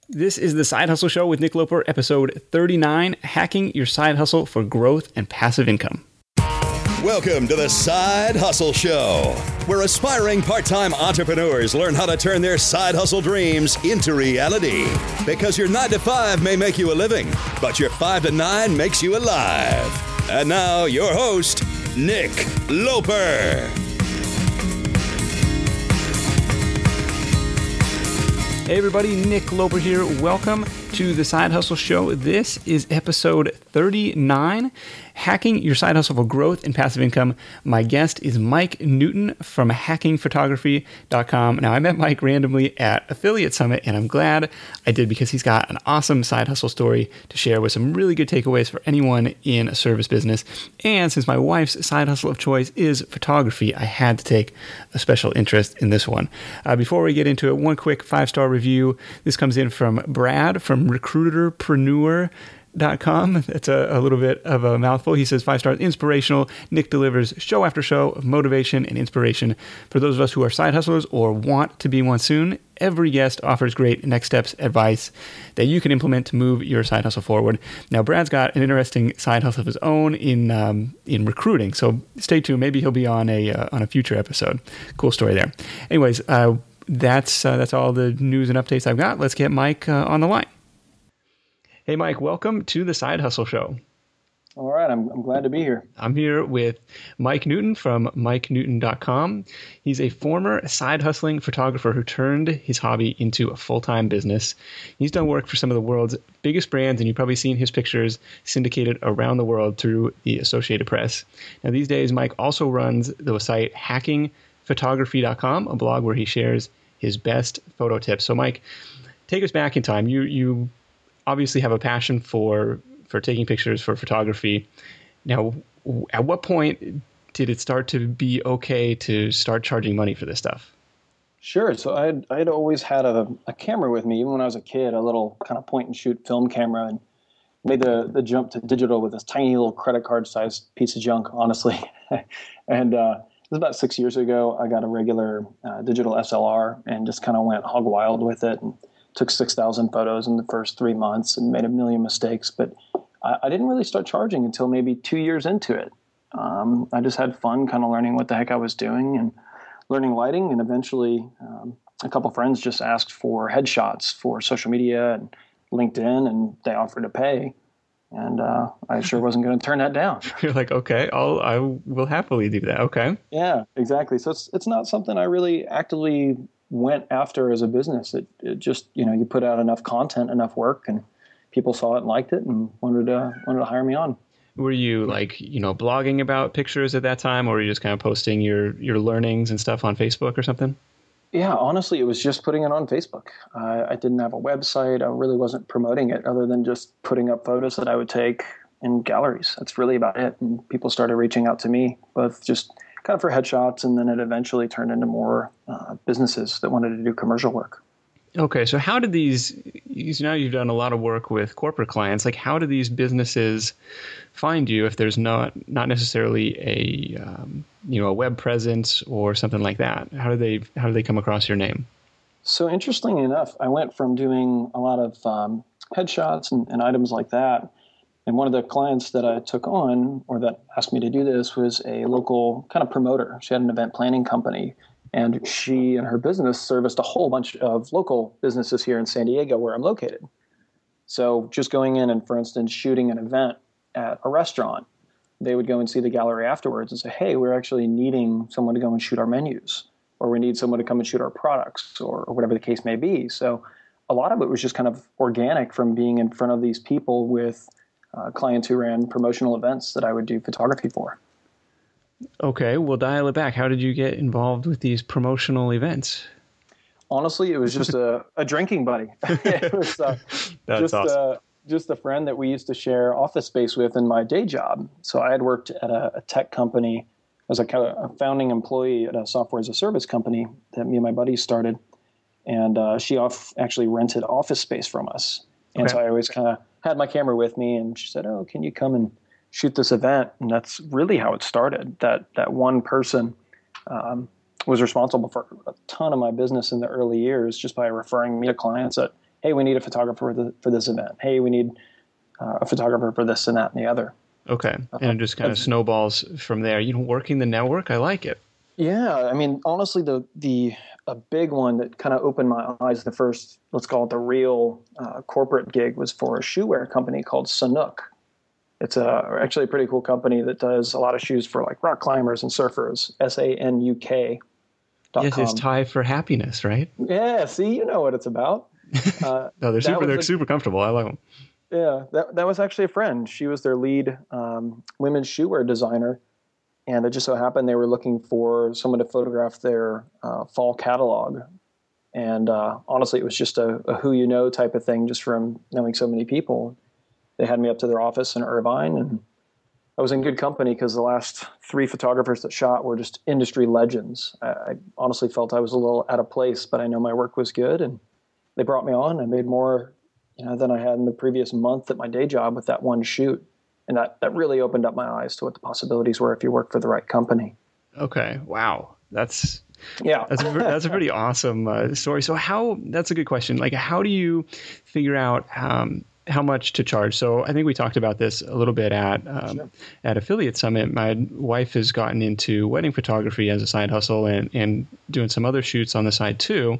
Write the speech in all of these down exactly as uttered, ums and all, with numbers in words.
This is the Side Hustle Show with Nick Loper, episode thirty-nine, Hacking Your Side Hustle for Growth and Passive Income. Welcome to the Side Hustle Show, where aspiring part-time entrepreneurs learn how to turn their side hustle dreams into reality. Because your nine to five may make you a living, but your five to nine makes you alive. And now, your host, Nick Loper. Hey everybody, Nick Loper here. Welcome to the Side Hustle Show. This is episode thirty-nine, Hacking Your Side Hustle for Growth and Passive Income. My guest is Mike Newton from hacking photography dot com. Now, I met Mike randomly at Affiliate Summit, and I'm glad I did because he's got an awesome side hustle story to share with some really good takeaways for anyone in a service business. And since my wife's side hustle of choice is photography, I had to take a special interest in this one. Uh, before we get into it, one quick five-star review. This comes in from Brad from recruiterpreneur dot com. It's a, a little bit of a mouthful. He says, five stars, inspirational. Nick delivers show after show of motivation and inspiration for those of us who are side hustlers or want to be one soon. Every guest offers great next steps advice that you can implement to move your side hustle forward. Now, Brad's got an interesting side hustle of his own in um, in recruiting, so stay tuned. Maybe he'll be on a uh, on a future episode. Cool story there. Anyways, uh, that's uh, that's all the news and updates I've got. Let's get Mike uh, on the line. Hey, Mike, welcome to the Side Hustle Show. All right. I'm, I'm glad to be here. I'm here with Mike Newton from mike newton dot com. He's a former side hustling photographer who turned his hobby into a full-time business. He's done work for some of the world's biggest brands, and you've probably seen his pictures syndicated around the world through the Associated Press. Now, these days, Mike also runs the site hacking photography dot com, a blog where he shares his best photo tips. So, Mike, take us back in time. You you obviously have a passion for for taking pictures, for photography. Now, at what point did it start to be okay to start charging money for this stuff? Sure. So I had, I had always had a, a camera with me, even when I was a kid, a little kind of point and shoot film camera, and made the, the jump to digital with this tiny little credit card sized piece of junk, honestly. and uh, it was about six years ago. I got a regular uh, digital S L R and just kind of went hog wild with it, and took six thousand photos in the first three months and made a million mistakes. But I, I didn't really start charging until maybe two years into it. Um, I just had fun kind of learning what the heck I was doing and learning lighting. And eventually um, a couple friends just asked for headshots for social media and LinkedIn, and they offered to pay. And uh, I sure wasn't going to turn that down. You're like, okay, I'll, I will happily do that. Okay. Yeah, exactly. So it's it's not something I really actively went after as a business. It, it just, you know, you put out enough content, enough work, and people saw it and liked it and wanted to wanted to hire me on. Were you like, you know, blogging about pictures at that time, or were you just kind of posting your, your learnings and stuff on Facebook or something? Yeah, honestly, it was just putting it on Facebook. Uh, I didn't have a website. I really wasn't promoting it other than just putting up photos that I would take in galleries. That's really about it. And people started reaching out to me, both just kind of for headshots, and then it eventually turned into more uh, businesses that wanted to do commercial work. Okay, so how did these, you now you've done a lot of work with corporate clients, like how do these businesses find you if there's not not necessarily a um, you know a web presence or something like that? How do they how do they come across your name? So interestingly enough, I went from doing a lot of um, headshots and, and items like that. And one of the clients that I took on, or that asked me to do this, was a local kind of promoter. She had an event planning company, and she and her business serviced a whole bunch of local businesses here in San Diego, where I'm located. So just going in and, for instance, shooting an event at a restaurant, they would go and see the gallery afterwards and say, hey, we're actually needing someone to go and shoot our menus, or we need someone to come and shoot our products, or, or whatever the case may be. So a lot of it was just kind of organic from being in front of these people with Uh, clients who ran promotional events that I would do photography for. Okay, well, dial it back. How did you get involved with these promotional events? Honestly, it was just a, a drinking buddy. It was uh, That's just, awesome. uh, just a friend that we used to share office space with in my day job. So I had worked at a, a tech company as a, a founding employee at a software as a service company that me and my buddies started. And uh, she off, actually rented office space from us. And okay. so I always kind of had my camera with me, and she said, oh, can you come and shoot this event? And that's really how it started. That that one person um, was responsible for a ton of my business in the early years just by referring me to clients that hey, we need a photographer for, the, for this event. Hey, we need uh, a photographer for this and that and the other. Okay. And it just kind of snowballs from there. You know, working the network, I like it. Yeah. I mean, honestly, the, the, a big one that kind of opened my eyes, the first, let's call it the real uh, corporate gig, was for a shoe wear company called Sanuk. It's a, actually a pretty cool company that does a lot of shoes for like rock climbers and surfers. S A N U K. Yes, it's Thai for happiness, right? Yeah, see, you know what it's about. Uh, no, they're super. They're a, super comfortable. I like them. Yeah, that that was actually a friend. She was their lead um, women's shoe wear designer, and it just so happened they were looking for someone to photograph their uh, fall catalog. And uh, honestly, it was just a, a who you know type of thing, just from knowing so many people. They had me up to their office in Irvine, and I was in good company because the last three photographers that shot were just industry legends. I, I honestly felt I was a little out of place, but I know my work was good, and they brought me on. I made more, you know, than I had in the previous month at my day job with that one shoot, and that that really opened up my eyes to what the possibilities were if you work for the right company. Okay, wow, that's yeah, that's a, that's a pretty awesome uh, story. So how? That's a good question. Like, how do you figure out um, how much to charge? So I think we talked about this a little bit at um, sure. at Affiliate Summit. My wife has gotten into wedding photography as a side hustle and, and doing some other shoots on the side too.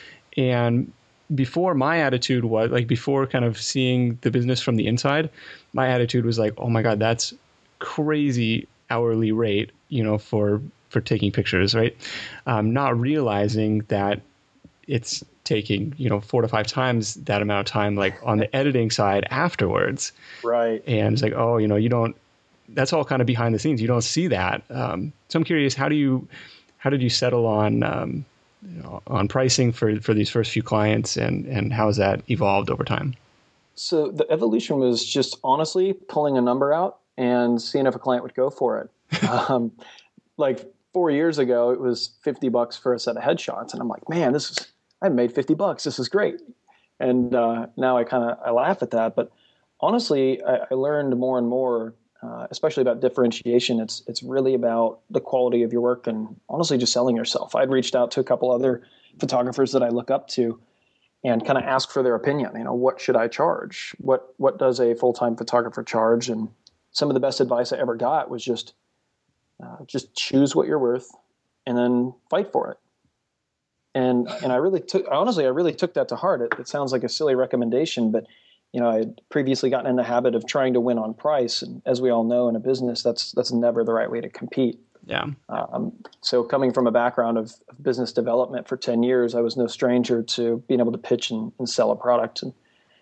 And before, my attitude was like, before kind of seeing the business from the inside, my attitude was like, oh my God, that's crazy hourly rate, you know, for, for taking pictures, right? Um, not realizing that it's taking, you know, four to five times that amount of time, like on the editing side afterwards. Right. And it's like, oh, you know, you don't, that's all kind of behind the scenes. You don't see that. Um, so I'm curious, how do you, how did you settle on, um, you know, on pricing for, for these first few clients, and, and how has that evolved over time? So the evolution was just honestly pulling a number out and seeing if a client would go for it. um, like four years ago, it was fifty bucks for a set of headshots. And I'm like, man, this is, I made fifty bucks. This is great. And uh, now I kind of, I laugh at that. But honestly, I, I learned more and more, uh, especially about differentiation. It's, it's really about the quality of your work and honestly just selling yourself. I'd reached out to a couple other photographers that I look up to and kind of ask for their opinion. You know, what should I charge? What, what does a full-time photographer charge? And some of the best advice I ever got was just, uh, just choose what you're worth and then fight for it. And and I really took, honestly, I really took that to heart. It, it sounds like a silly recommendation, but, you know, I had previously gotten in the habit of trying to win on price. And as we all know, in a business, that's that's never the right way to compete. Yeah. Um, so coming from a background of, of business development for ten years, I was no stranger to being able to pitch and, and sell a product. And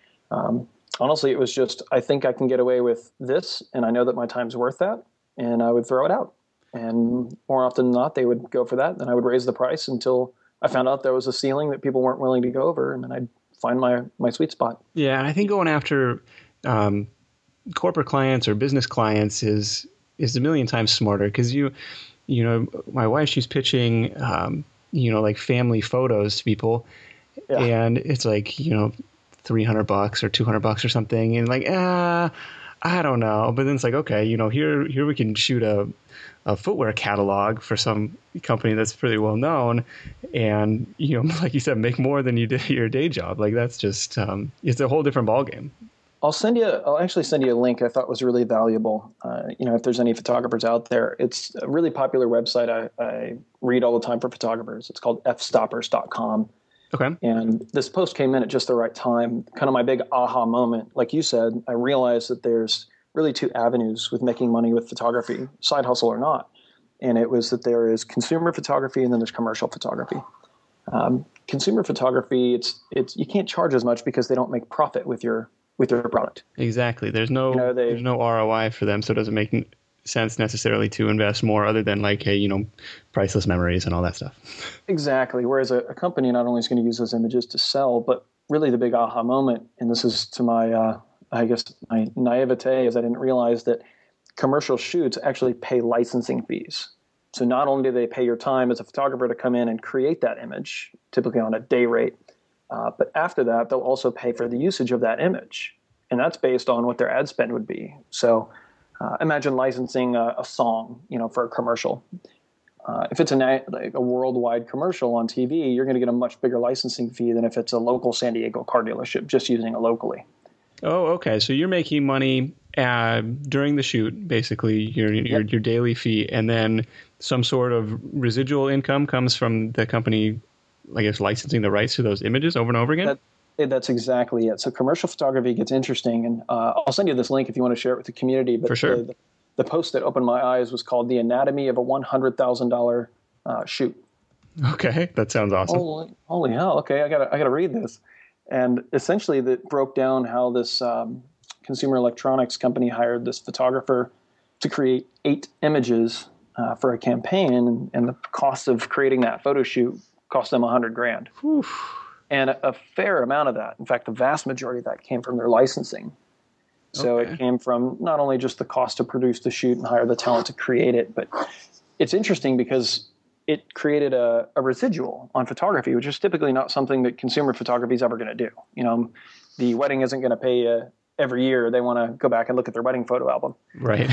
um, honestly, it was just, I think I can get away with this, and I know that my time's worth that, and I would throw it out. And more often than not, they would go for that. Then I would raise the price until I found out there was a ceiling that people weren't willing to go over, and then I'd find my, my sweet spot. Yeah, and I think going after um, corporate clients or business clients is is a million times smarter, because you, you know, my wife, she's pitching, um, you know, like family photos to people, yeah. and it's like, you know, three hundred bucks or two hundred bucks or something, and like, ah, I don't know, but then it's like, okay, you know, here here we can shoot a a footwear catalog for some company that's pretty well known, and, you know, like you said, make more than you did at your day job. Like, that's just, um, it's a whole different ballgame. I'll send you, I'll actually send you a link I thought was really valuable. Uh, you know, if there's any photographers out there, it's a really popular website I, I read all the time for photographers. It's called f stoppers dot com. Okay. And this post came in at just the right time. Kind of my big aha moment. Like you said, I realized that there's really two avenues with making money with photography, side hustle or not. And it was that there is consumer photography and then there's commercial photography. Um, consumer photography, it's it's you can't charge as much because they don't make profit with your with your product. Exactly. There's no you know, they, there's no R O I for them, so it doesn't make sense necessarily to invest more, other than like, hey, you know, priceless memories and all that stuff. Exactly. Whereas a, a company not only is going to use those images to sell, but really the big aha moment, and this is to my uh, I guess my naivete, is I didn't realize that commercial shoots actually pay licensing fees. So not only do they pay your time as a photographer to come in and create that image, typically on a day rate, uh, but after that, they'll also pay for the usage of that image. And that's based on what their ad spend would be. So uh, imagine licensing a, a song, you know, for a commercial. Uh, if it's a, like a worldwide commercial on T V, you're going to get a much bigger licensing fee than if it's a local San Diego car dealership just using it locally. Oh, okay. So you're making money uh, during the shoot, basically your your, Yep. your daily fee, and then some sort of residual income comes from the company, I guess, licensing the rights to those images over and over again. That, yeah, that's exactly it. So commercial photography gets interesting, and uh, I'll send you this link if you want to share it with the community. But For sure. The, the post that opened my eyes was called "The Anatomy of a one hundred thousand dollars uh, Shoot." Okay, that sounds awesome. Holy, holy hell! Okay, I gotta I gotta read this. And essentially, that broke down how this um, consumer electronics company hired this photographer to create eight images uh, for a campaign, and, and the cost of creating that photo shoot cost them a hundred grand. Whew. And a, a fair amount of that, in fact, the vast majority of that came from their licensing. So Okay. it came from not only just the cost to produce the shoot and hire the talent to create it, but it's interesting because it created a, a residual on photography, which is typically not something that consumer photography is ever going to do. You know, the wedding isn't going to pay you every year. They want to go back and look at their wedding photo album. Right.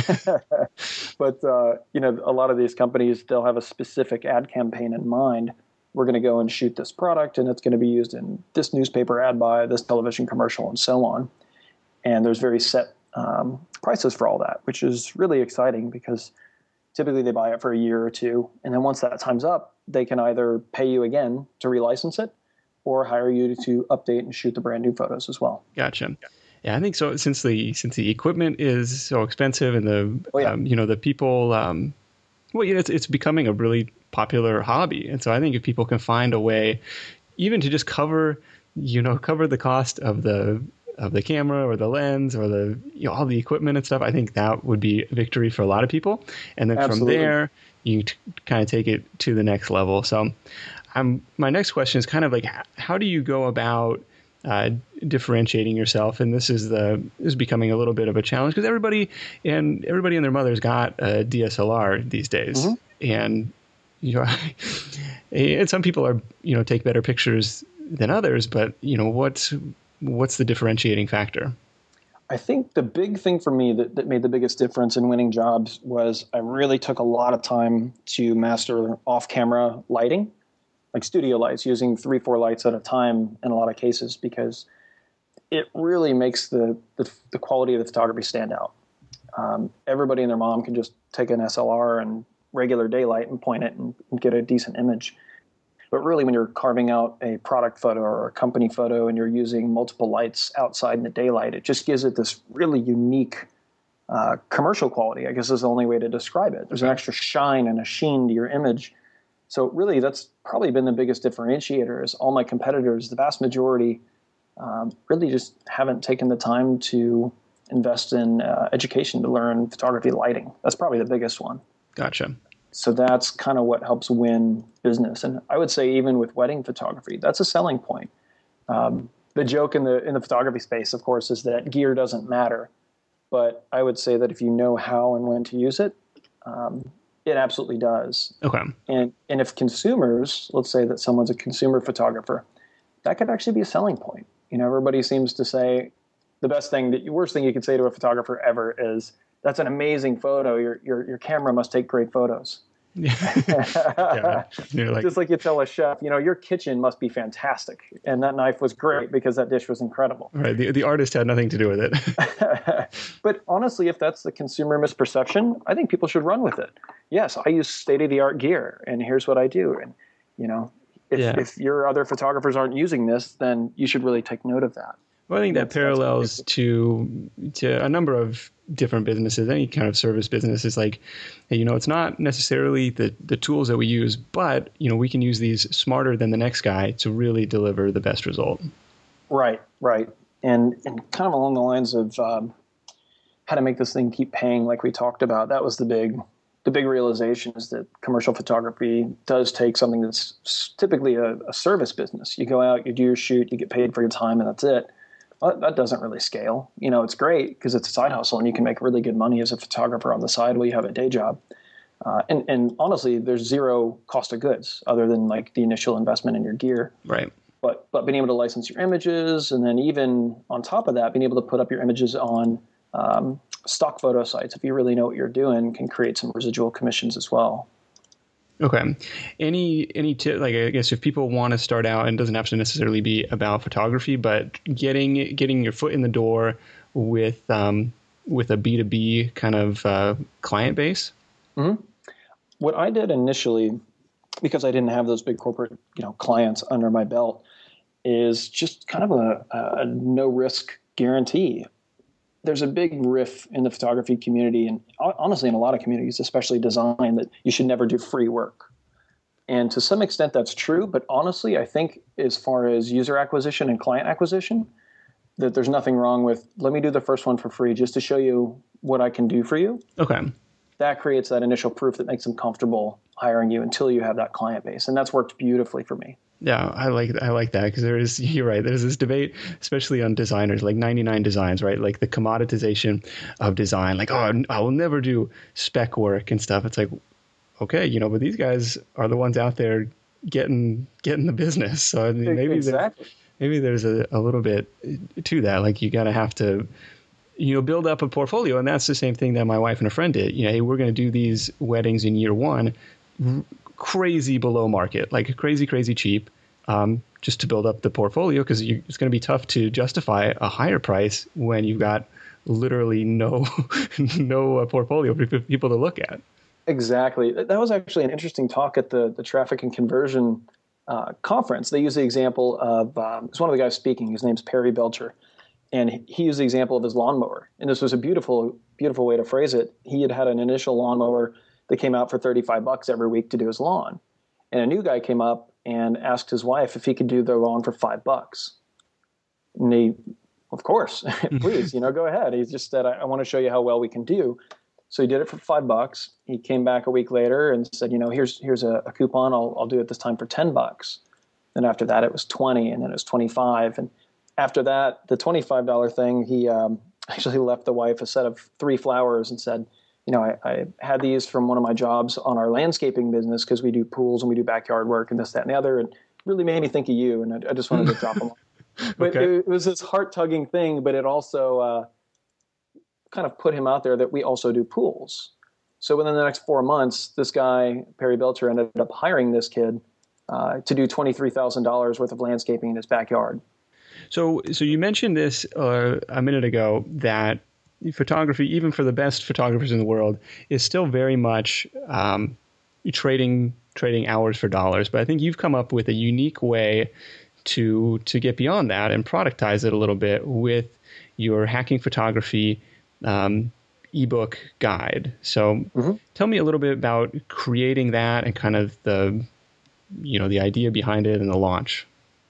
But, uh, you know, a lot of these companies, they'll have a specific ad campaign in mind. We're going to go and shoot this product, and it's going to be used in this newspaper ad buy, this television commercial, and so on. And there's very set um, prices for all that, which is really exciting because typically they buy it for a year or two. And then once that time's up, they can either pay you again to relicense it or hire you to update and shoot the brand new photos as well. Gotcha. Yeah, I think so. Since the since the equipment is so expensive and the Oh, yeah. um, you know the people, um, well, you know, it's it's becoming a really popular hobby, and so I think if people can find a way, even to just cover, you know, cover the cost of the of the camera or the lens or the you know all the equipment and stuff, I think that would be a victory for a lot of people. And then Absolutely. from there, you t- kind of take it to the next level. So, um, my next question is kind of like, h- how do you go about uh, differentiating yourself? And this is the this is becoming a little bit of a challenge because everybody and everybody and their mother's got a D S L R these days, Mm-hmm. and you know, and some people are you know take better pictures than others. But you know what's what's the differentiating factor? I think the big thing for me that, that made the biggest difference in winning jobs was I really took a lot of time to master off-camera lighting, like studio lights, using three, four lights at a time in a lot of cases, because it really makes the, the, the quality of the photography stand out. Um, everybody and their mom can just take an S L R and regular daylight and point it and, and get a decent image. But really, when you're carving out a product photo or a company photo and you're using multiple lights outside in the daylight, it just gives it this really unique uh, commercial quality, I guess is the only way to describe it. There's an extra shine and a sheen to your image. So really, that's probably been the biggest differentiator is all my competitors, the vast majority, um, really just haven't taken the time to invest in uh, education to learn photography lighting. That's probably the biggest one. Gotcha. So that's kind of what helps win business. And I would say even with wedding photography, that's a selling point. Um, the joke in the in the photography space, of course, is that gear doesn't matter. But I would say that if you know how and when to use it, um, it absolutely does. Okay. And and if consumers, let's say that someone's a consumer photographer, that could actually be a selling point. You know, everybody seems to say the best thing, the worst thing you could say to a photographer ever is, that's an amazing photo. Your your your camera must take great photos. Yeah. You're like, Just like you tell a chef, you know, your kitchen must be fantastic. And that knife was great because that dish was incredible. right. The, the artist had nothing to do with it. But honestly, if that's the consumer misperception, I think people should run with it. Yes, I use state-of-the-art gear, and here's what I do. And, you know, if, Yeah. if your other photographers aren't using this, then you should really take note of that. Well, I think that That's- that's parallels to to a number of different businesses. Any kind of service business is like, hey, you know, it's not necessarily the the tools that we use, but you know, we can use these smarter than the next guy to really deliver the best result. Right, right. And and kind of along the lines of um, how to make this thing keep paying, like we talked about, that was the big the big realization is that commercial photography does take something that's s- typically a, a service business. You go out, you do your shoot, you get paid for your time, and that's it. Well, that doesn't really scale. You know, it's great because it's a side hustle and you can make really good money as a photographer on the side while you have a day job. Uh, and, and honestly, there's zero cost of goods other than like the initial investment in your gear. Right. But but being able to license your images, and then even on top of that, being able to put up your images on um, stock photo sites, if you really know what you're doing, can create some residual commissions as well. Okay. Any any tip, like I guess if people want to start out, and it doesn't have to necessarily be about photography, but getting getting your foot in the door with um, with a B two B kind of uh, client base? Mm-hmm. What I did initially, because I didn't have those big corporate, you know, clients under my belt, is just kind of a, a no risk guarantee. There's a big riff in the photography community, and honestly in a lot of communities, especially design, that you should never do free work. And to some extent that's true, but honestly, I think as far as user acquisition and client acquisition, that there's nothing wrong with, let me do the first one for free just to show you what I can do for you. Okay. That creates that initial proof that makes them comfortable hiring you until you have that client base. And that's worked beautifully for me. Yeah, I like I like that, because there is, you're right, there's this debate, especially on designers, like ninety-nine Designs, right? Like the commoditization of design, like, oh, I will never do spec work and stuff. It's like, okay, you know, but these guys are the ones out there getting getting the business. So I mean, maybe exactly. there's, maybe there's a, a little bit to that. Like you got to have to, you know, build up a portfolio. And that's the same thing that my wife and a friend did. You know, hey, we're going to do these weddings in year one, crazy below market, like crazy, crazy cheap, um, just to build up the portfolio, because it's going to be tough to justify a higher price when you've got literally no no uh, portfolio for people to look at. Exactly. That was actually an interesting talk at the, the Traffic and Conversion uh, conference. They used the example of, um, it's one of the guys speaking, his name's Perry Belcher, and he used the example of his lawnmower. And this was a beautiful, beautiful way to phrase it. He had had an initial lawnmower that came out for thirty-five bucks every week to do his lawn. And a new guy came up and asked his wife if he could do their lawn for five bucks. And he, of course, please, you know, go ahead. He just said, I, I want to show you how well we can do. So he did it for five bucks. He came back a week later and said, you know, here's here's a, a coupon. I'll I'll do it this time for ten bucks. Then after that, it was twenty, and then it was twenty-five. And after that, the twenty-five dollar thing, he um, actually left the wife a set of three flowers and said, you know, I, I had these from one of my jobs on our landscaping business, because we do pools and we do backyard work and this, that, and the other. And really made me think of you. And I, I just wanted to drop them off. But okay. it, it was this heart-tugging thing, but it also uh, kind of put him out there that we also do pools. So within the next four months, this guy, Perry Belcher, ended up hiring this kid uh, to do twenty-three thousand dollars worth of landscaping in his backyard. So, so you mentioned this uh, a minute ago, that photography, even for the best photographers in the world, is still very much um, trading trading hours for dollars. But I think you've come up with a unique way to to get beyond that and productize it a little bit with your Hacking Photography um, ebook guide. So, mm-hmm. tell me a little bit about creating that and kind of the you know the idea behind it and the launch.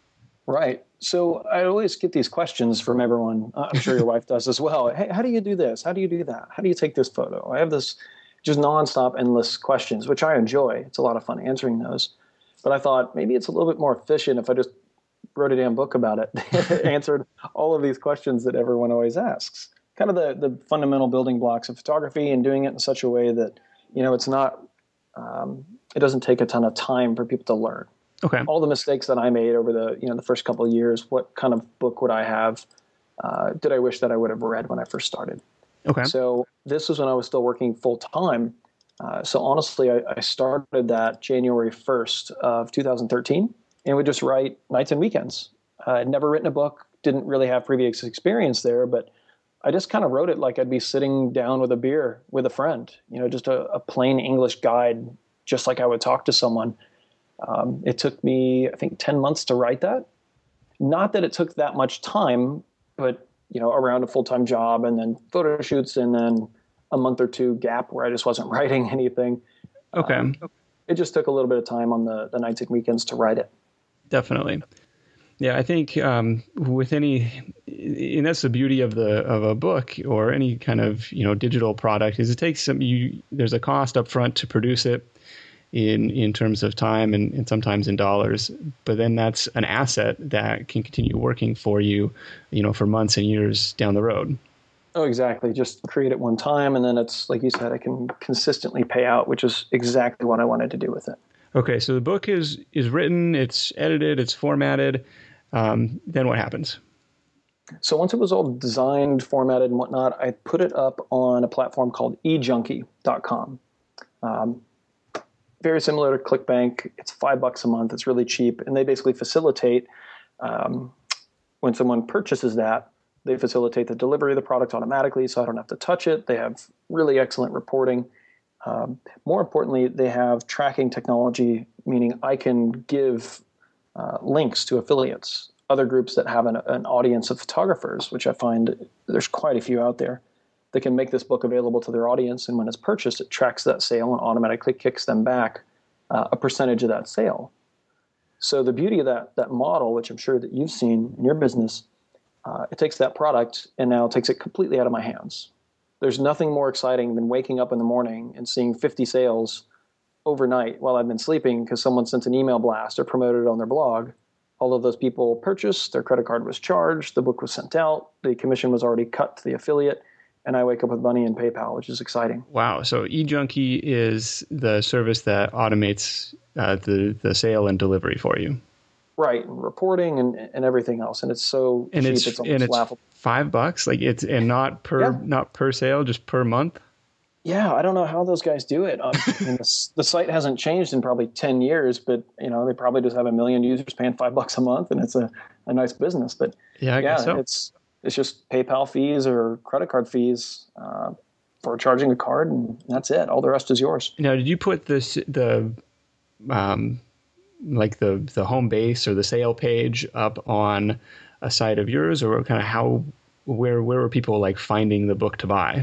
Right. So I always get these questions from everyone. I'm sure your wife does as well. Hey, how do you do this? How do you do that? How do you take this photo? I have this just nonstop, endless questions, which I enjoy. It's a lot of fun answering those. But I thought maybe it's a little bit more efficient if I just wrote a damn book about it, answered all of these questions that everyone always asks. Kind of the, the fundamental building blocks of photography, and doing it in such a way that, you know, it's not, um, it doesn't take a ton of time for people to learn. Okay. All the mistakes that I made over the, you know, the first couple of years, what kind of book would I have? Uh, did I wish that I would have read when I first started? Okay. So this was when I was still working full time. Uh, so honestly, I, I started that January first of two thousand thirteen, and would just write nights and weekends. Uh, I'd never written a book, didn't really have previous experience there, but I just kind of wrote it like I'd be sitting down with a beer with a friend, you know, just a, a plain English guide, just like I would talk to someone. Um, it took me, I think, ten months to write that. Not that it took that much time, but, you know, around a full-time job and then photo shoots and then a month or two gap where I just wasn't writing anything. Okay. Um, it just took a little bit of time on the, the nights and weekends to write it. Definitely. Yeah, I think um, with any, and that's the beauty of the of a book or any kind of, you know, digital product, is it takes some, you, there's a cost up front to produce it, in in terms of time and, and sometimes in dollars, but then that's an asset that can continue working for you, you know, for months and years down the road. Oh, exactly. Just create it one time, and then it's, like you said, I can consistently pay out, which is exactly what I wanted to do with it. Okay, so the book is is written, it's edited, it's formatted. Um, then what happens? So once it was all designed, formatted, and whatnot, I put it up on a platform called e junkie dot com. Um, very similar to ClickBank. It's five bucks a month. It's really cheap. And they basically facilitate, um, when someone purchases that, they facilitate the delivery of the product automatically, so I don't have to touch it. They have really excellent reporting. Um, more importantly, they have tracking technology, meaning I can give uh, links to affiliates, other groups that have an, an audience of photographers, which I find there's quite a few out there. They can make this book available to their audience, and when it's purchased, it tracks that sale and automatically kicks them back uh, a percentage of that sale. So the beauty of that that model, which I'm sure that you've seen in your business, uh, it takes that product and now takes it completely out of my hands. There's nothing more exciting than waking up in the morning and seeing fifty sales overnight while I've been sleeping because someone sent an email blast or promoted it on their blog. All of those people purchased, their credit card was charged, the book was sent out, the commission was already cut to the affiliate, and I wake up with money in PayPal, which is exciting. Wow. So eJunkie is the service that automates uh, the, the sale and delivery for you. Right. And reporting and, and everything else. And it's so and cheap, it's, it's almost and it's laughable. Five bucks? Like it's, and not per, yeah. not per sale, just per month? Yeah, I don't know how those guys do it. Um, I mean, the, the site hasn't changed in probably ten years, but you know they probably just have a million users paying five bucks a month, and it's a, a nice business. But yeah, I yeah, guess so. it's it's just PayPal fees or credit card fees uh, for charging a card, and that's it. All the rest is yours. Now, did you put this the um like the the home base or the sale page up on a site of yours, or kind of how where where were people like finding the book to buy?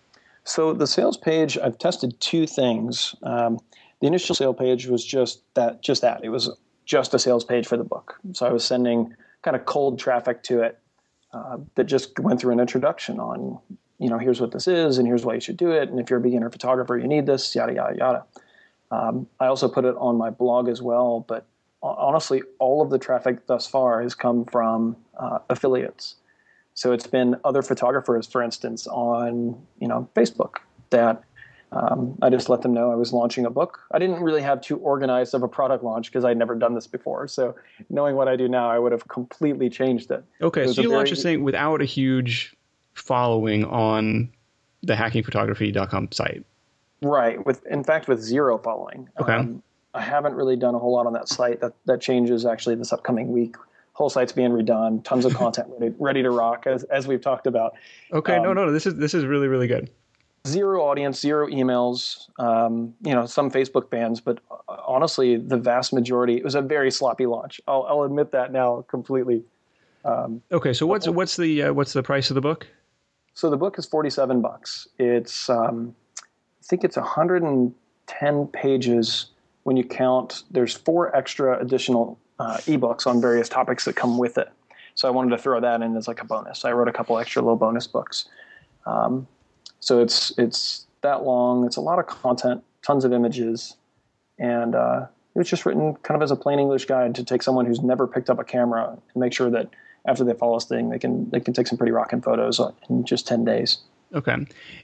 So the sales page, I've tested two things. Um, the initial sale page was just that, just that. It was just a sales page for the book. So I was sending kind of cold traffic to it uh, that just went through an introduction on, you know, here's what this is, and here's why you should do it. And if you're a beginner photographer, you need this, yada, yada, yada. Um, I also put it on my blog as well. But honestly, all of the traffic thus far has come from uh, affiliates. So it's been other photographers, for instance, on, you know, Facebook that um, I just let them know I was launching a book. I didn't really have too organized of a product launch because I'd never done this before. So knowing what I do now, I would have completely changed it. Okay, it so you very, launched this thing without a huge following on the hacking photography dot com site. Right. With in fact, with zero following. Okay. Um, I haven't really done a whole lot on that site. That that changes actually this upcoming week. Whole site's being redone, tons of content ready, ready to rock, as as we've talked about. Okay, um, no, no, this is this is really, really good. Zero audience, zero emails, um, you know, some Facebook bans, but honestly, the vast majority, it was a very sloppy launch. I'll, I'll admit that now completely. Um, okay, so what's what's the uh, what's the price of the book? So the book is forty-seven bucks. It's um, I think it's one hundred ten pages when you count. There's four extra additional Uh, ebooks on various topics that come with it. So I wanted to throw that in as like a bonus. I wrote a couple extra little bonus books. Um, so it's it's that long. It's a lot of content, tons of images. And uh, it was just written kind of as a plain English guide to take someone who's never picked up a camera and make sure that after they follow this thing, they can they can take some pretty rocking photos in just ten days. Okay.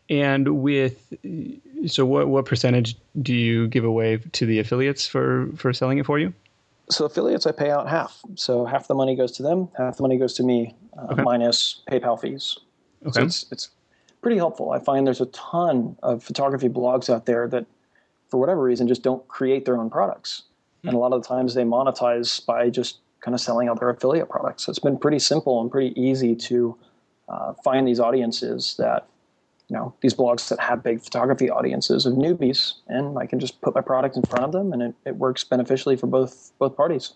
And with, so what, what percentage do you give away to the affiliates for, for selling it for you? So affiliates, I pay out half. So half the money goes to them, half the money goes to me, uh, okay. minus PayPal fees. Okay. So it's it's pretty helpful. I find there's a ton of photography blogs out there that, for whatever reason, just don't create their own products. Hmm. And a lot of the times they monetize by just kind of selling out their affiliate products. So it's been pretty simple and pretty easy to uh, find these audiences that, you know, these blogs that have big photography audiences of newbies, and I can just put my product in front of them, and it, it works beneficially for both both parties.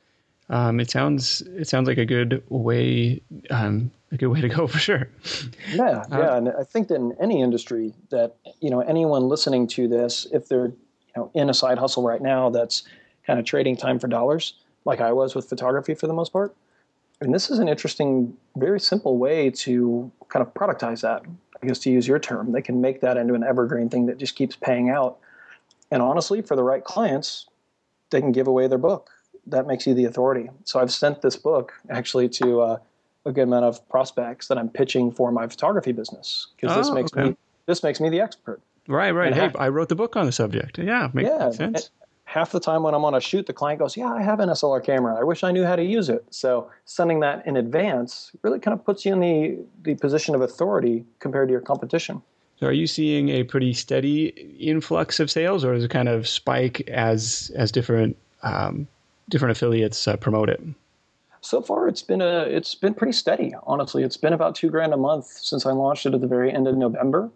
Um, it sounds it sounds like a good way um, a good way to go for sure. Yeah, um, yeah, and I think that in any industry that, you know, anyone listening to this, if they're, you know, in a side hustle right now that's kind of trading time for dollars, like I was with photography for the most part, and this is an interesting, very simple way to kind of productize that. I guess to use your term, they can make that into an evergreen thing that just keeps paying out. And honestly, for the right clients, they can give away their book. That makes you the authority. So I've sent this book actually to uh, a good amount of prospects that I'm pitching for my photography business, because oh, this makes okay. me this makes me the expert. Right, right. And hey, half, I wrote the book on the subject. Yeah, makes yeah, sense. Half the time when I'm on a shoot, the client goes, yeah, I have an S L R camera. I wish I knew how to use it. So sending that in advance really kind of puts you in the, the position of authority compared to your competition. So are you seeing a pretty steady influx of sales, or is it kind of spike as as different um, different affiliates uh, promote it? So far, it's been a it's been pretty steady. Honestly, it's been about two grand a month since I launched it at the very end of November.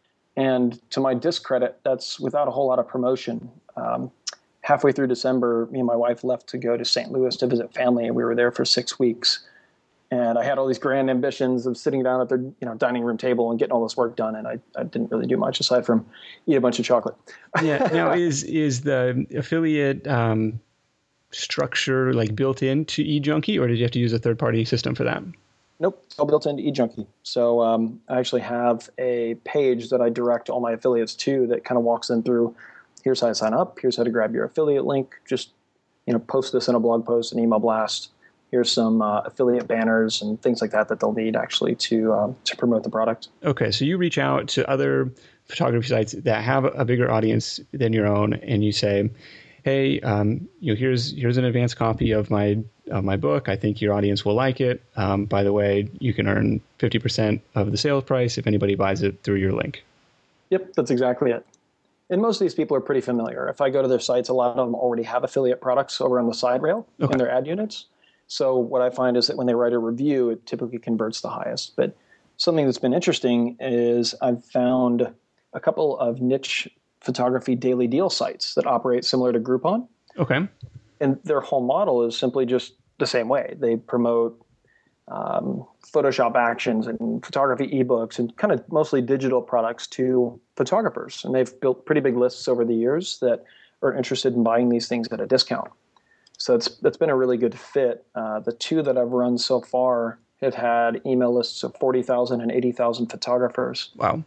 And to my discredit, that's without a whole lot of promotion. Um, halfway through December, me and my wife left to go to Saint Louis to visit family, and we were there for six weeks. And I had all these grand ambitions of sitting down at their you know dining room table and getting all this work done, and I, I didn't really do much aside from eat a bunch of chocolate. Yeah. Now, is is the affiliate um, structure like built into eJunkie, or did you have to use a third party system for that? Nope, it's all built into eJunkie. So um, I actually have a page that I direct all my affiliates to that kind of walks them through. Here's how to sign up. Here's how to grab your affiliate link. Just you know, post this in a blog post, an email blast. Here's some uh, affiliate banners and things like that that they'll need actually to um, to promote the product. Okay, so you reach out to other photography sites that have a bigger audience than your own, and you say, "Hey, um, you know, here's here's an advanced copy of my of my book. I think your audience will like it. Um, by the way, you can earn fifty percent of the sales price if anybody buys it through your link." Yep, that's exactly it. And most of these people are pretty familiar. If I go to their sites, a lot of them already have affiliate products over on the side rail okay. in their ad units. So what I find is that when they write a review, it typically converts the highest. But something that's been interesting is I've found a couple of niche photography daily deal sites that operate similar to Groupon. Okay. And their whole model is simply just the same way. They promote um, Photoshop actions and photography ebooks and kind of mostly digital products to photographers. And they've built pretty big lists over the years that are interested in buying these things at a discount. So it's that's been a really good fit. Uh, the two that I've run so far have had email lists of forty thousand and eighty thousand photographers. Wow.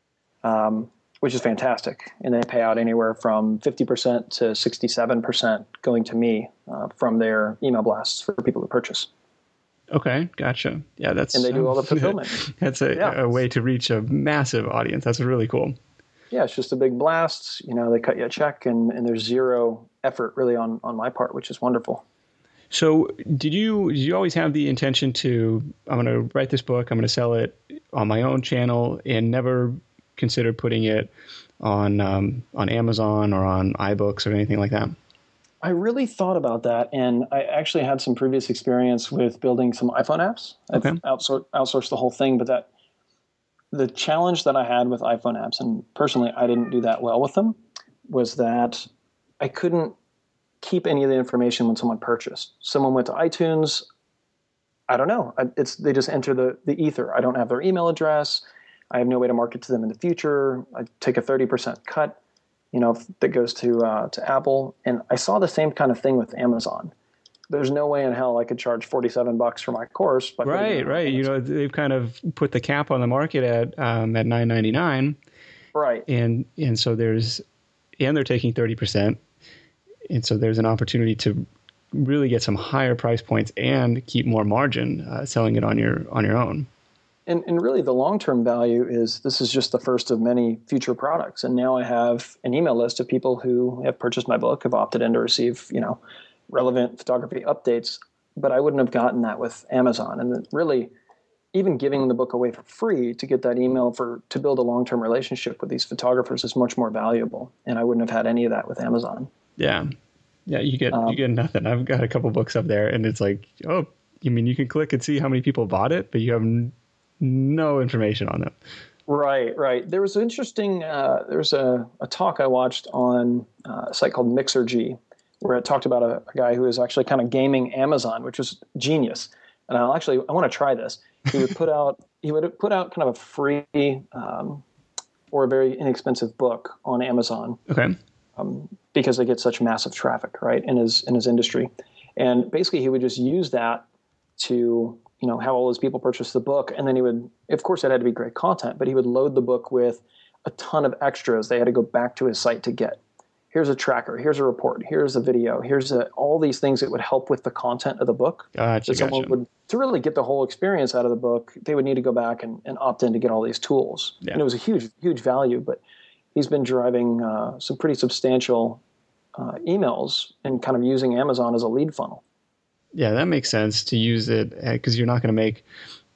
Um, which is fantastic. And they pay out anywhere from fifty percent to sixty-seven percent going to me uh, from their email blasts for people to purchase. Okay, gotcha. Yeah, that's... And they do all the fulfillment. That's a, yeah. a way to reach a massive audience. That's really cool. Yeah, it's just a big blast. You know, they cut you a check, and, and there's zero effort really on, on my part, which is wonderful. So did you did you always have the intention to, I'm going to write this book, I'm going to sell it on my own channel, and never consider putting it on um, on Amazon or on iBooks or anything like that? I really thought about that, and I actually had some previous experience with building some iPhone apps. I've okay. outsourced, outsourced the whole thing, but that the challenge that I had with iPhone apps, and personally I didn't do that well with them, was that I couldn't keep any of the information when someone purchased. Someone went to iTunes, I don't know. It's they just enter the, the ether. I don't have their email address. I have no way to market to them in the future. I take a thirty percent cut, you know, that goes to uh, to Apple. And I saw the same kind of thing with Amazon. There's no way in hell I could charge forty-seven bucks for my course. By right, right. You know, they've kind of put the cap on the market at um, at nine ninety-nine. Right. And and so there's and they're taking thirty percent. And so there's an opportunity to really get some higher price points and keep more margin uh, selling it on your on your own. And, and really the long-term value is this is just the first of many future products. And now I have an email list of people who have purchased my book, have opted in to receive, you know, relevant photography updates. But I wouldn't have gotten that with Amazon. And really, even giving the book away for free to get that email for to build a long-term relationship with these photographers is much more valuable. And I wouldn't have had any of that with Amazon. Yeah. Yeah, you get um, you get nothing. I've got a couple books up there, and it's like, oh, you mean you can click and see how many people bought it, but you have n- no information on them. Right, right. There was an interesting, uh, there was a, a talk I watched on uh, a site called Mixergy, where it talked about a, a guy who was actually kind of gaming Amazon, which was genius. And I'll actually, I want to try this. He would put out, he would put out kind of a free um, or a very inexpensive book on Amazon. Okay. Um, because they get such massive traffic, right, in his in his industry, and basically he would just use that to, you know, have all those people purchase the book, and then he would, of course, it had to be great content, but he would load the book with a ton of extras. They had to go back to his site to get. Here's a tracker. Here's a report. Here's a video. Here's a, all these things that would help with the content of the book. Gotcha, that someone gotcha. would, to really get the whole experience out of the book, they would need to go back and, and opt in to get all these tools. Yeah. And it was a huge, huge value, but he's been driving uh, some pretty substantial uh, emails and kind of using Amazon as a lead funnel. Yeah, that makes sense to use it because you're not going to make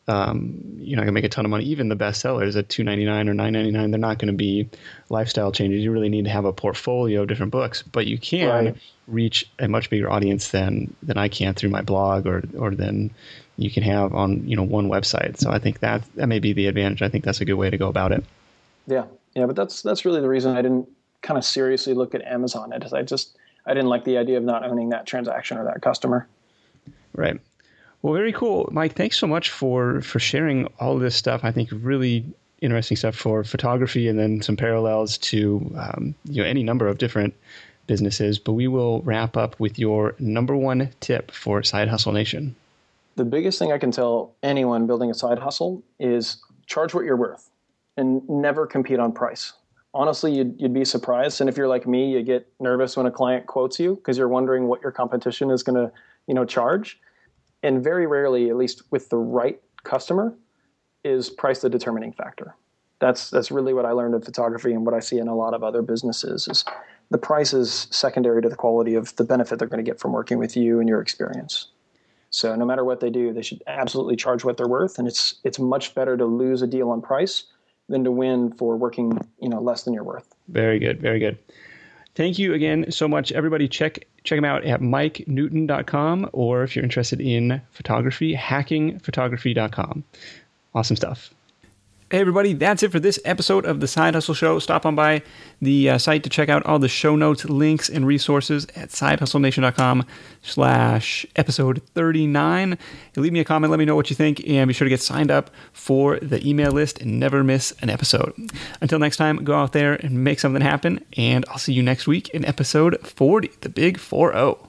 um, you're not going to make a ton of money. Even the best sellers at two ninety-nine or nine ninety-nine, they're not going to be lifestyle changes. You really need to have a portfolio of different books, but you can right. reach a much bigger audience than than I can through my blog or or than you can have on, you know, one website. So I think that that may be the advantage. I think that's a good way to go about it. Yeah, yeah, but that's that's really the reason I didn't kind of seriously look at Amazon. It is I just I didn't like the idea of not owning that transaction or that customer. Right. Well, very cool. Mike, thanks so much for, for sharing all this stuff. I think really interesting stuff for photography and then some parallels to um, you know any number of different businesses. But we will wrap up with your number one tip for Side Hustle Nation. The biggest thing I can tell anyone building a side hustle is charge what you're worth and never compete on price. Honestly, you'd, you'd be surprised. And if you're like me, you get nervous when a client quotes you because you're wondering what your competition is going to you know, charge. And very rarely, at least with the right customer, is price the determining factor. That's that's really what I learned in photography and what I see in a lot of other businesses is the price is secondary to the quality of the benefit they're going to get from working with you and your experience. So no matter what they do, they should absolutely charge what they're worth. And it's it's much better to lose a deal on price than to win for working you know less than you're worth. Very good. Very good. Thank you again so much. Everybody check check him out at mike newton dot com, or if you're interested in photography, hacking photography dot com. Awesome stuff. Hey, everybody, that's it for this episode of The Side Hustle Show. Stop on by the uh, site to check out all the show notes, links, and resources at sidehustlenation.com slash episode 39. Leave me a comment. Let me know what you think, and be sure to get signed up for the email list and never miss an episode. Until next time, go out there and make something happen, and I'll see you next week in episode forty, the big four oh.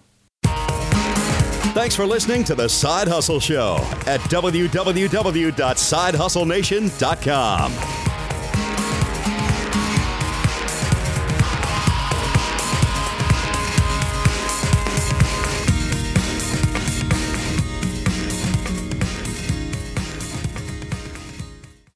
Thanks for listening to The Side Hustle Show at w w w dot side hustle nation dot com.